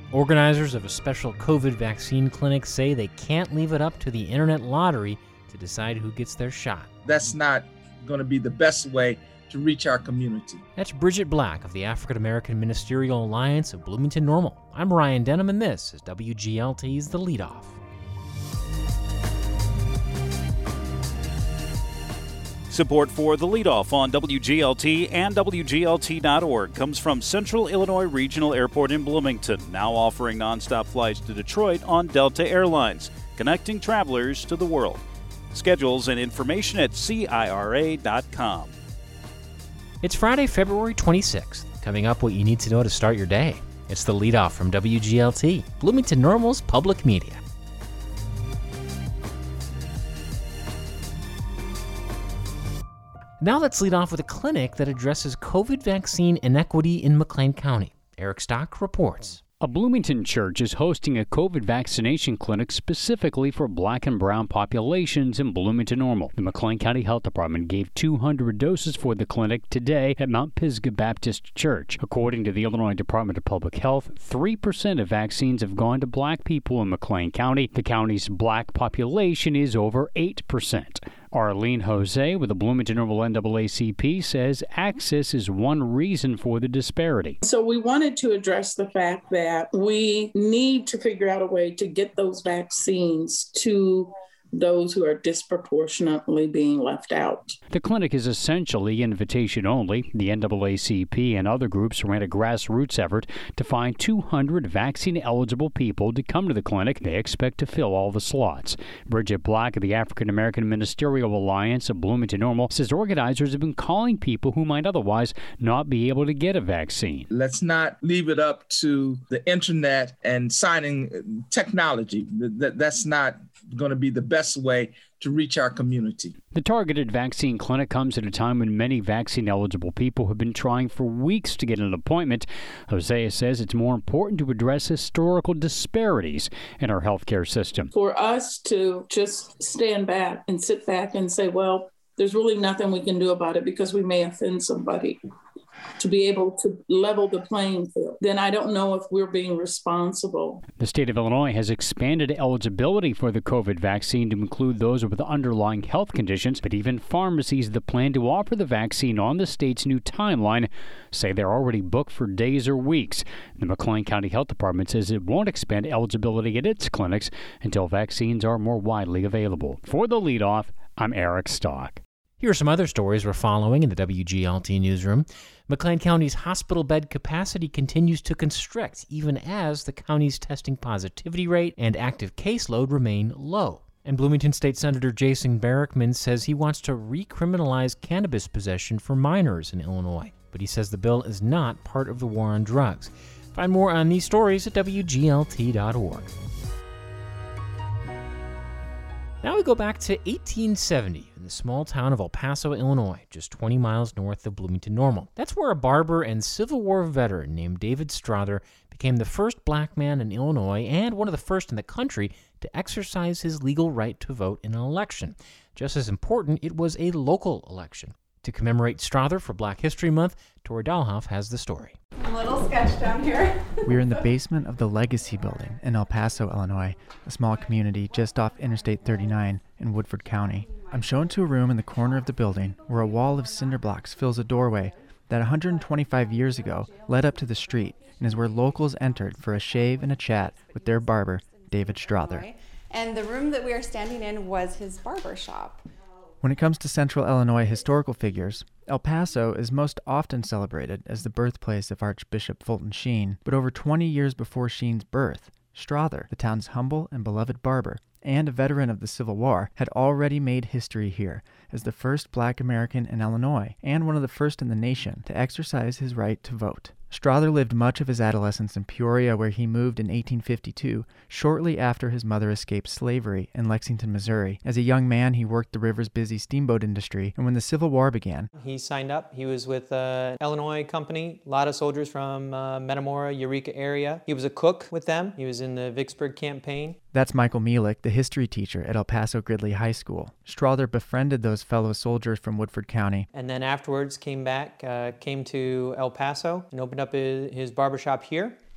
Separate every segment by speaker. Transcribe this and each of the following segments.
Speaker 1: Organizers of a special COVID vaccine clinic say they can't leave it up to the internet lottery to decide who gets their shot.
Speaker 2: That's not going to be the best way to reach our community.
Speaker 1: That's Bridget Black of the African American Ministerial Alliance of Bloomington Normal. I'm Ryan Denham, and this is WGLT's The Leadoff.
Speaker 3: Support for The Leadoff on WGLT and WGLT.org comes from Central Illinois Regional Airport in Bloomington, now offering nonstop flights to Detroit on Delta Airlines, connecting travelers to the world. Schedules and information at CIRA.com.
Speaker 1: It's Friday, February 26th. Coming up, what you need to know to start your day. It's The Leadoff from WGLT, Bloomington Normal's public media. Now let's lead off with a clinic that addresses COVID vaccine inequity in McLean County. Eric Stock reports.
Speaker 4: A Bloomington church is hosting a COVID vaccination clinic specifically for Black and brown populations in Bloomington Normal. The McLean County Health Department gave 200 doses for the clinic today at Mount Pisgah Baptist Church. According to the Illinois Department of Public Health, 3% of vaccines have gone to Black people in McLean County. The county's Black population is over 8%. Arlene Jose with the Bloomington Normal NAACP says access is one reason for the disparity.
Speaker 5: So we wanted to address the fact that we need to figure out a way to get those vaccines to those who are disproportionately being left out.
Speaker 4: The clinic is essentially invitation only. The NAACP and other groups ran a grassroots effort to find 200 vaccine-eligible people to come to the clinic. They expect to fill all the slots. Bridget Black of the African American Ministerial Alliance of Bloomington Normal says organizers have been calling people who might otherwise not be able to get a vaccine.
Speaker 2: Let's not leave it up to the internet and signing technology. That's not going to be the best way to reach our community.
Speaker 4: The targeted vaccine clinic comes at a time when many vaccine-eligible people have been trying for weeks to get an appointment. Hosea says it's more important to address historical disparities in our healthcare system.
Speaker 5: For us to just stand back and sit back and say, well, there's really nothing we can do about it because we may offend somebody, to be able to level the playing field, then I don't know if we're being responsible.
Speaker 4: The state of Illinois has expanded eligibility for the COVID vaccine to include those with underlying health conditions, but even pharmacies that plan to offer the vaccine on the state's new timeline say they're already booked for days or weeks. The McLean County Health Department says it won't expand eligibility at its clinics until vaccines are more widely available. For The Leadoff, I'm Eric Stock.
Speaker 1: Here are some other stories we're following in the WGLT newsroom. McLean County's hospital bed capacity continues to constrict, even as the county's testing positivity rate and active caseload remain low. And Bloomington State Senator Jason Barackman says he wants to recriminalize cannabis possession for minors in Illinois, but he says the bill is not part of the war on drugs. Find more on these stories at WGLT.org. Now we go back to 1870 in the small town of El Paso, Illinois, just 20 miles north of Bloomington Normal. That's where a barber and Civil War veteran named David Strother became the first black man in Illinois and one of the first in the country to exercise his legal right to vote in an election. Just as important, it was a local election. To commemorate Strother for Black History Month, Tori Dahlhoff has the story.
Speaker 6: A little sketch down here.
Speaker 7: We're in the basement of the Legacy Building in El Paso, Illinois, a small community just off Interstate 39 in Woodford County. I'm shown to a room in the corner of the building where a wall of cinder blocks fills a doorway that 125 years ago led up to the street and is where locals entered for a shave and a chat with their barber, David Strother.
Speaker 6: And the room that we are standing in was his barber shop.
Speaker 7: When it comes to Central Illinois historical figures, El Paso is most often celebrated as the birthplace of Archbishop Fulton Sheen, but over 20 years before Sheen's birth, Strother, the town's humble and beloved barber, and a veteran of the Civil War, had already made history here as the first black American in Illinois and one of the first in the nation to exercise his right to vote. Strother lived much of his adolescence in Peoria, where he moved in 1852, shortly after his mother escaped slavery in Lexington, Missouri. As a young man, he worked the river's busy steamboat industry, and when the Civil War began,
Speaker 8: he signed up. He was with an Illinois company, a lot of soldiers from Metamora, Eureka area. He was a cook with them. He was in the Vicksburg campaign.
Speaker 7: That's Michael Mielek, the history teacher at El Paso Gridley High School. Strother befriended those fellow soldiers from Woodford County.
Speaker 8: And then afterwards came back, came to El Paso and opened up his barbershop here.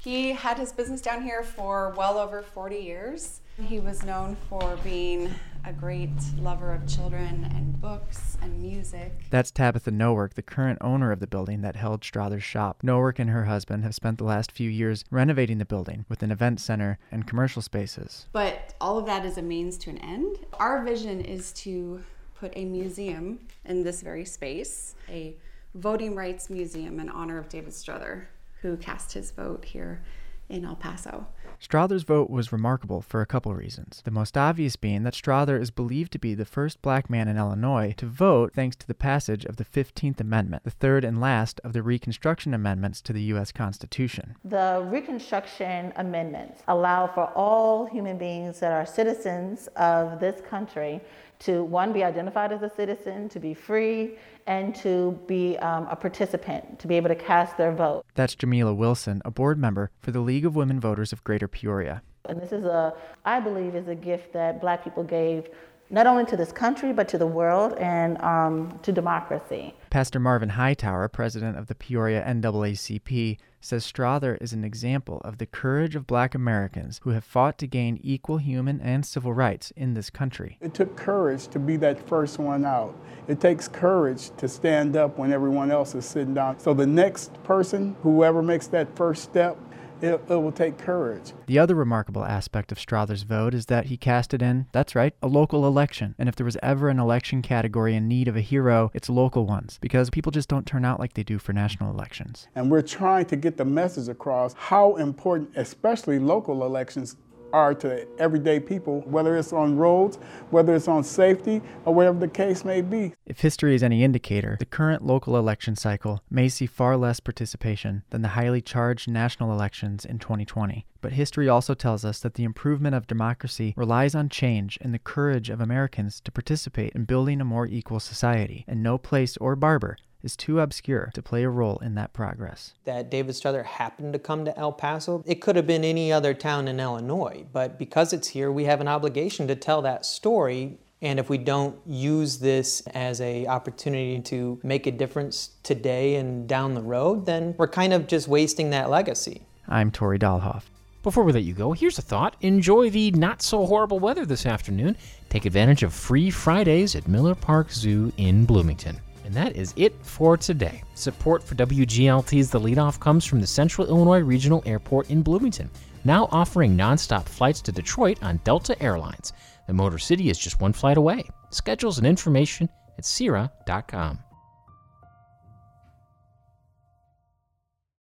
Speaker 6: He had his business down here for well over 40 years. He was known for being a great lover of children and books and music.
Speaker 7: That's Tabitha Nowork, the current owner of the building that held Strother's shop. Nowork and her husband have spent the last few years renovating the building with an event center and commercial spaces.
Speaker 6: But all of that is a means to an end. Our vision is to put a museum in this very space, a voting rights museum in honor of David Strother, who cast his vote here in El Paso.
Speaker 7: Strother's vote was remarkable for a couple reasons. The most obvious being that Strother is believed to be the first black man in Illinois to vote thanks to the passage of the 15th Amendment, the third and last of the Reconstruction Amendments to the U.S. Constitution.
Speaker 9: The Reconstruction Amendments allow for all human beings that are citizens of this country to, one, be identified as a citizen, to be free, and to be a participant, to be able to cast their vote.
Speaker 7: That's Jamila Wilson, a board member for the League of Women Voters of Greater Peoria.
Speaker 9: And this is I believe, is a gift that Black people gave not only to this country, but to the world and to democracy.
Speaker 7: Pastor Marvin Hightower, president of the Peoria NAACP, says Strother is an example of the courage of Black Americans who have fought to gain equal human and civil rights in this country.
Speaker 10: It took courage to be that first one out. It takes courage to stand up when everyone else is sitting down. So the next person, whoever makes that first step, it will take courage.
Speaker 7: The other remarkable aspect of Strother's vote is that he cast it in, that's right, a local election. And if there was ever an election category in need of a hero, it's local ones, because people just don't turn out like they do for national elections.
Speaker 10: And we're trying to get the message across how important, especially local elections, are to everyday people, whether it's on roads, whether it's on safety, or whatever the case may be.
Speaker 7: If history is any indicator, the current local election cycle may see far less participation than the highly charged national elections in 2020. But history also tells us that the improvement of democracy relies on change and the courage of Americans to participate in building a more equal society, and no place or barber is too obscure to play a role in that progress.
Speaker 8: That David Strother happened to come to El Paso. It could have been any other town in Illinois, but because it's here, we have an obligation to tell that story. And if we don't use this as an opportunity to make a difference today and down the road, then we're kind of just wasting that legacy.
Speaker 7: I'm Tori Dahlhoff.
Speaker 1: Before we let you go, here's a thought. Enjoy the not-so-horrible weather this afternoon. Take advantage of free Fridays at Miller Park Zoo in Bloomington. And that is it for today. Support for WGLT's The Leadoff comes from the Central Illinois Regional Airport in Bloomington, now offering nonstop flights to Detroit on Delta Airlines. The Motor City is just one flight away. Schedules and information at Sierra.com.